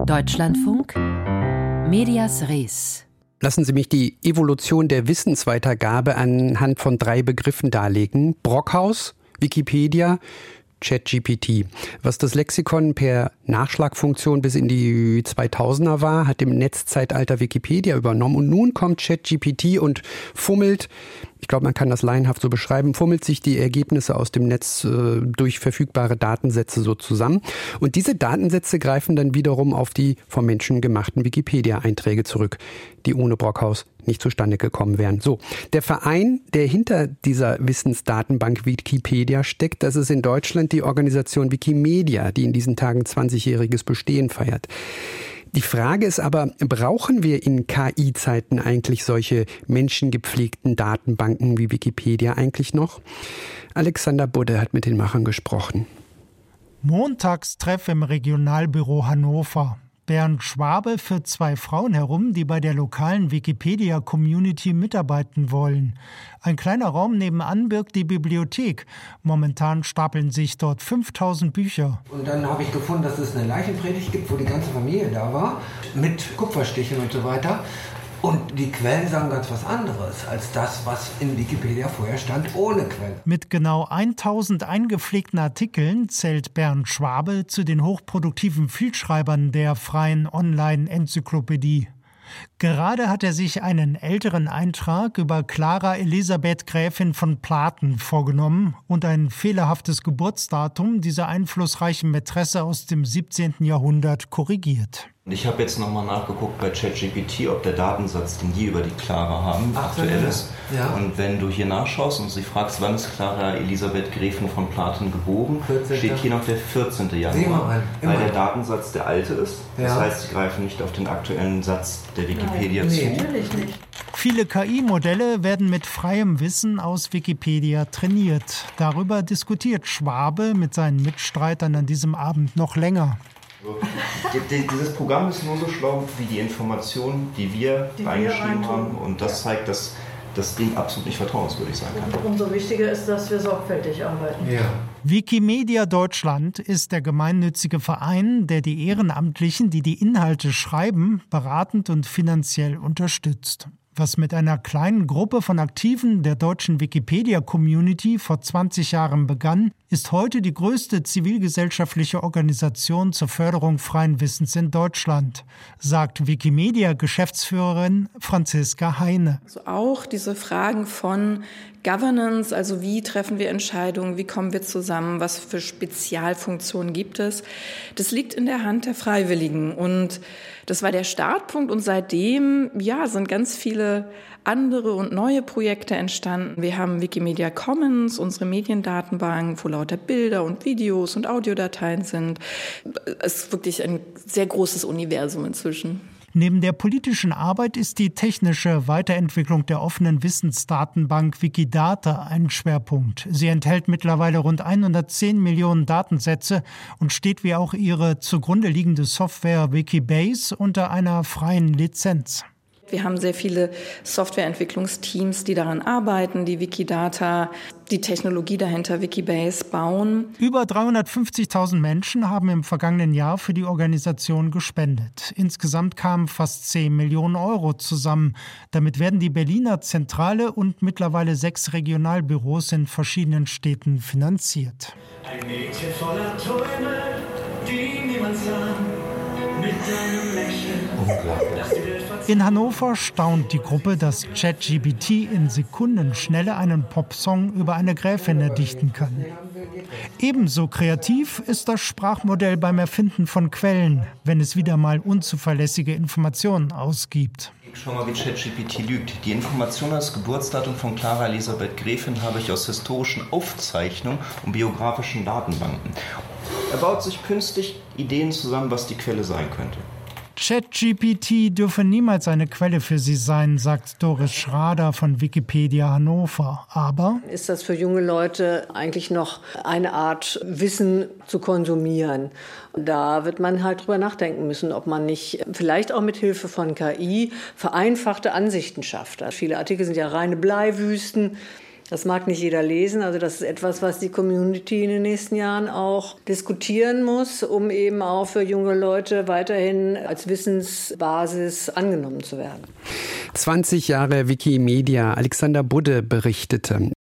Deutschlandfunk, Medias Res. Lassen Sie mich die Evolution der Wissensweitergabe anhand von 3 Begriffen darlegen. Brockhaus, Wikipedia, ChatGPT. Was das Lexikon per Nachschlagfunktion bis in die 2000er war, hat im Netzzeitalter Wikipedia übernommen. Und nun kommt ChatGPT und fummelt, ich glaube, man kann das laienhaft so beschreiben, fummelt sich die Ergebnisse aus dem Netz durch verfügbare Datensätze so zusammen. Und diese Datensätze greifen dann wiederum auf die vom Menschen gemachten Wikipedia-Einträge zurück, die ohne Brockhaus nicht zustande gekommen wären. So, der Verein, der hinter dieser Wissensdatenbank Wikipedia steckt, das ist in Deutschland die Organisation Wikimedia, die in diesen Tagen 20-jähriges Bestehen feiert. Die Frage ist aber, brauchen wir in KI-Zeiten eigentlich solche menschengepflegten Datenbanken wie Wikipedia eigentlich noch? Alexander Budde hat mit den Machern gesprochen. Montagstreff im Regionalbüro Hannover. Bernd Schwabe führt 2 Frauen herum, die bei der lokalen Wikipedia-Community mitarbeiten wollen. Ein kleiner Raum nebenan birgt die Bibliothek. Momentan stapeln sich dort 5000 Bücher. Und dann habe ich gefunden, dass es eine Leichenpredigt gibt, wo die ganze Familie da war, mit Kupferstichen und so weiter. Und die Quellen sagen ganz was anderes als das, was in Wikipedia vorher stand, ohne Quelle. Mit genau 1000 eingepflegten Artikeln zählt Bernd Schwabe zu den hochproduktiven Vielschreibern der freien Online-Enzyklopädie. Gerade hat er sich einen älteren Eintrag über Clara Elisabeth Gräfin von Platen vorgenommen und ein fehlerhaftes Geburtsdatum dieser einflussreichen Mätresse aus dem 17. Jahrhundert korrigiert. Ich habe jetzt nochmal nachgeguckt bei ChatGPT, ob der Datensatz, den die über die Clara haben, aktuell ist. Ja. Und wenn du hier nachschaust und sie fragst, wann ist Clara Elisabeth Gräfin von Platen geboren, 14. steht hier noch der 14. Januar, weil der Datensatz der alte ist. Ja. Das heißt, sie greifen nicht auf den aktuellen Satz der Wikipedia zu. Natürlich nicht. Viele KI-Modelle werden mit freiem Wissen aus Wikipedia trainiert. Darüber diskutiert Schwabe mit seinen Mitstreitern an diesem Abend noch länger. Dieses Programm ist nur so schlau wie die Informationen, die wir reingeschrieben haben. Und das zeigt, dass das Ding absolut nicht vertrauenswürdig sein kann. Und umso wichtiger ist, dass wir sorgfältig arbeiten. Ja. Wikimedia Deutschland ist der gemeinnützige Verein, der die Ehrenamtlichen, die die Inhalte schreiben, beratend und finanziell unterstützt. Was mit einer kleinen Gruppe von Aktiven der deutschen Wikipedia-Community vor 20 Jahren begann, ist heute die größte zivilgesellschaftliche Organisation zur Förderung freien Wissens in Deutschland, sagt Wikimedia-Geschäftsführerin Franziska Heine. Also auch diese Fragen von Governance, also wie treffen wir Entscheidungen, wie kommen wir zusammen, was für Spezialfunktionen gibt es, das liegt in der Hand der Freiwilligen. Und das war der Startpunkt und seitdem sind ganz viele andere und neue Projekte entstanden. Wir haben Wikimedia Commons, unsere Mediendatenbank, wo lauter Bilder und Videos und Audiodateien sind. Es ist wirklich ein sehr großes Universum inzwischen. Neben der politischen Arbeit ist die technische Weiterentwicklung der offenen Wissensdatenbank Wikidata ein Schwerpunkt. Sie enthält mittlerweile rund 110 Millionen Datensätze und steht wie auch ihre zugrunde liegende Software Wikibase unter einer freien Lizenz. Wir haben sehr viele Softwareentwicklungsteams, die daran arbeiten, die Wikidata, die Technologie dahinter, Wikibase, bauen. Über 350.000 Menschen haben im vergangenen Jahr für die Organisation gespendet. Insgesamt kamen fast 10 Millionen Euro zusammen. Damit werden die Berliner Zentrale und mittlerweile 6 Regionalbüros in verschiedenen Städten finanziert. Ein Mädchen voller Träume, die niemand sah, mit deinem Lächeln. Unglaublich. In Hannover staunt die Gruppe, dass ChatGPT in Sekundenschnelle einen Popsong über eine Gräfin erdichten kann. Ebenso kreativ ist das Sprachmodell beim Erfinden von Quellen, wenn es wieder mal unzuverlässige Informationen ausgibt. Schau mal, wie ChatGPT lügt. Die Information als Geburtsdatum von Clara Elisabeth Gräfin habe ich aus historischen Aufzeichnungen und biografischen Datenbanken. Er baut sich künstlich Ideen zusammen, was die Quelle sein könnte. ChatGPT dürfe niemals eine Quelle für sie sein, sagt Doris Schrader von Wikipedia Hannover. Aber ist das für junge Leute eigentlich noch eine Art Wissen zu konsumieren? Da wird man halt drüber nachdenken müssen, ob man nicht vielleicht auch mit Hilfe von KI vereinfachte Ansichten schafft. Viele Artikel sind ja reine Bleiwüsten. Das mag nicht jeder lesen, also das ist etwas, was die Community in den nächsten Jahren auch diskutieren muss, um eben auch für junge Leute weiterhin als Wissensbasis angenommen zu werden. 20 Jahre Wikimedia. Alexander Budde berichtete.